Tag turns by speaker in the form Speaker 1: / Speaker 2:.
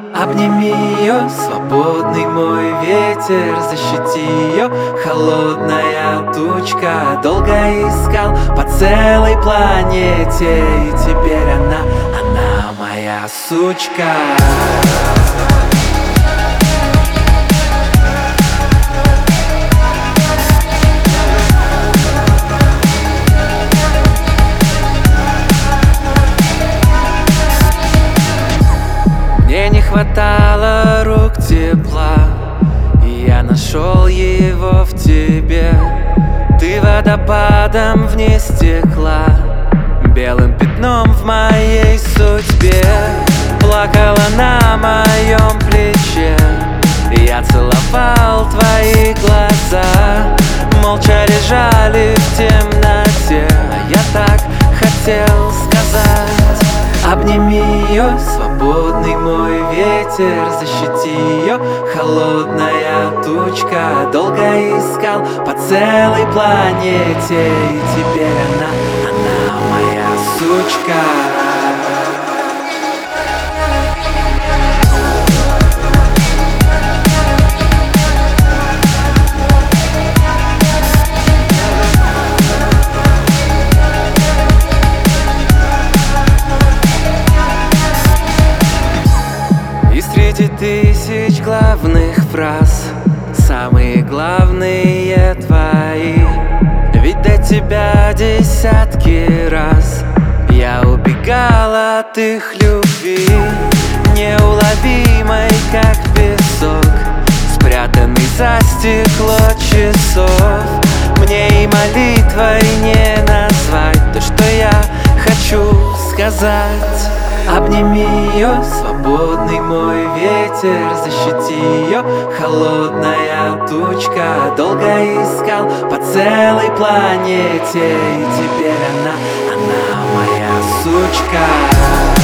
Speaker 1: Обними ее, свободный мой ветер, защити ее, холодная тучка. Долго искал по целой планете, и теперь она моя сучка. Мне не хватало рук тепла, и я нашел его в тебе. Ты водопадом вне стекла, белым пятном в моей судьбе. Плакала на моем плече, я целовал твои глаза. Молча лежали в темноте, а я так хотел сказать: обними ее, свободный мой ветер, защити ее, холодная тучка. Долго искал по целой планете, и теперь она моя сучка. Среди тысяч главных фраз самые главные твои. Ведь до тебя десятки раз я убегал от их любви, неуловимой, как песок, спрятанный за стекло часов. Мне и молитвой не назвать то, что я хочу сказать. Обними ее, свободный мой ветер, защити ее, холодная тучка. Долго искал по целой планете, и теперь она моя сучка.